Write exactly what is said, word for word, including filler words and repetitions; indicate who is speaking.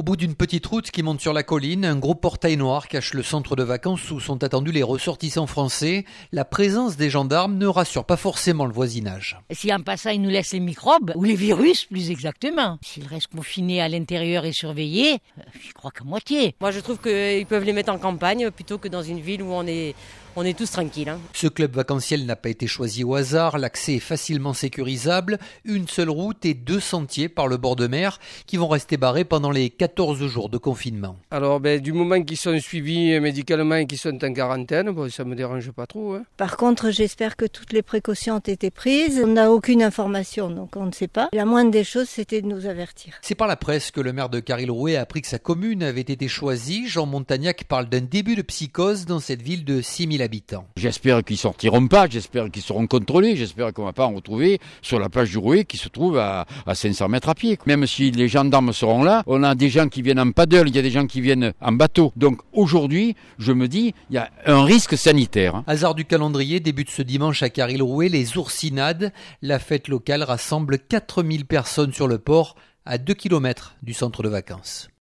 Speaker 1: bout d'une petite route qui monte sur la colline, un gros portail noir cache le centre de vacances où sont attendus les ressortissants français. La présence des gendarmes ne rassure pas forcément le voisinage.
Speaker 2: Si en passant ils nous laissent les microbes, ou les virus plus exactement, s'ils restent confinés à l'intérieur et surveillés, je crois qu'à moitié.
Speaker 3: Moi je trouve qu'ils peuvent les mettre en campagne plutôt que dans une ville où on est... On est tous tranquilles. Hein.
Speaker 1: Ce club vacanciel n'a pas été choisi au hasard. L'accès est facilement sécurisable. Une seule route et deux sentiers par le bord de mer qui vont rester barrés pendant les quatorze jours de confinement.
Speaker 4: Alors, ben, du moment qu'ils sont suivis médicalement et qu'ils sont en quarantaine, bon, ça ne me dérange pas trop. Hein.
Speaker 5: Par contre, j'espère que toutes les précautions ont été prises. On n'a aucune information, donc on ne sait pas. La moindre des choses, c'était de nous avertir.
Speaker 1: C'est par la presse que le maire de Caril-Rouet a appris que sa commune avait été choisie. Jean Montagnac parle d'un début de psychose dans cette ville de six mille habitants.
Speaker 6: J'espère qu'ils sortiront pas, j'espère qu'ils seront contrôlés, j'espère qu'on va pas en retrouver sur la plage du Rouet qui se trouve à, à cinq cents mètres à pied. Même si les gendarmes seront là, on a des gens qui viennent en paddle, il y a des gens qui viennent en bateau. Donc aujourd'hui, je me dis, il y a un risque sanitaire. Hein.
Speaker 1: Hasard du calendrier, débute ce dimanche à Caril-Rouet les Oursinades. La fête locale rassemble quatre mille personnes sur le port à deux kilomètres du centre de vacances.